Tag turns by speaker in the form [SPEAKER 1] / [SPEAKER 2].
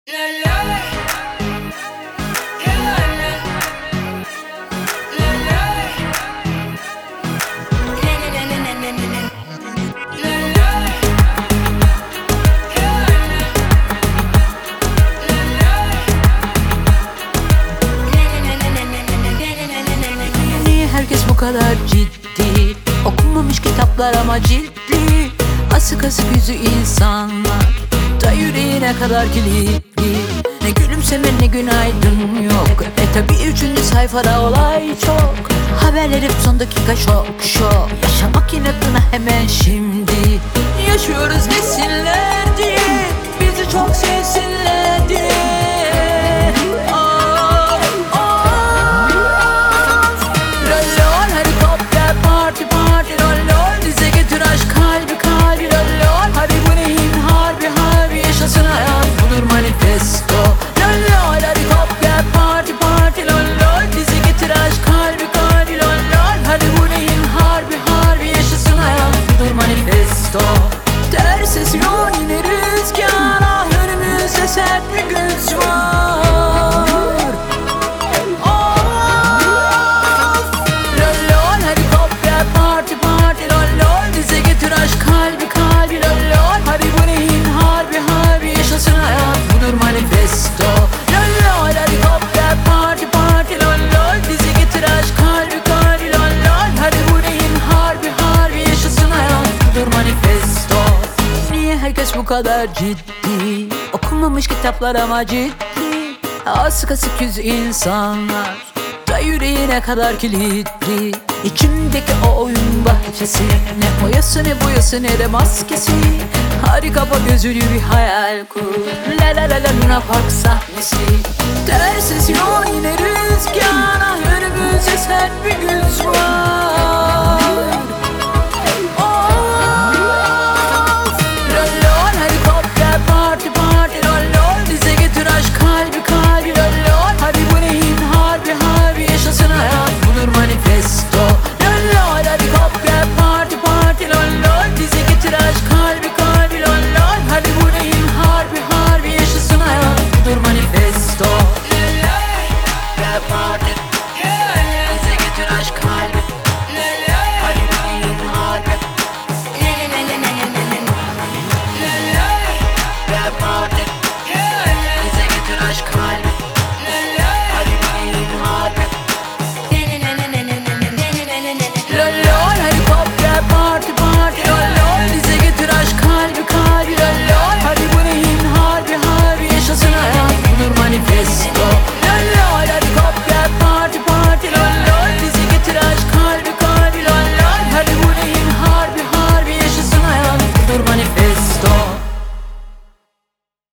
[SPEAKER 1] Niye herkes bu kadar ciddi? Okunmamış kitaplar ama ciltli. Asık asık yüzü insanlar da yüreğine kadar kilitli. Ne gülümseme ne günaydın yok. Tabi üçüncü sayfada olay çok. Haberler hep son dakika şok şok. Yaşamak inatına hemen şimdi. Yaşıyoruz desinler diye, bizi çok sevsinler diye. Dersiz yol yine rüzgara, önümüzde sert bir güç var. Lol hadi hop gel parti parti lol, bize getir aşk kalbi kalbi lol. Hadi bu neyin harbi harbi, yaşasın hayat budur manifesto. Lol hadi hop gel parti parti lol, bize getir aşk kalbi kalbi lol. Hadi bu neyin harbi harbi, yaşasın hayat budur manifesto. Niye herkes bu kadar ciddi? Okunmamış kitaplar ama ciddi. Asık asık yüz insanlar da yüreğine kadar kilitli. İçimdeki o oyun bahçesi, ne oyası ne boyası ne de maskesi. Hadi kapa gözünü bir hayal kur. La la la la Luna Park sahnesi. Dersiz yol yine rüzgara, önümüzde sert bir güç var.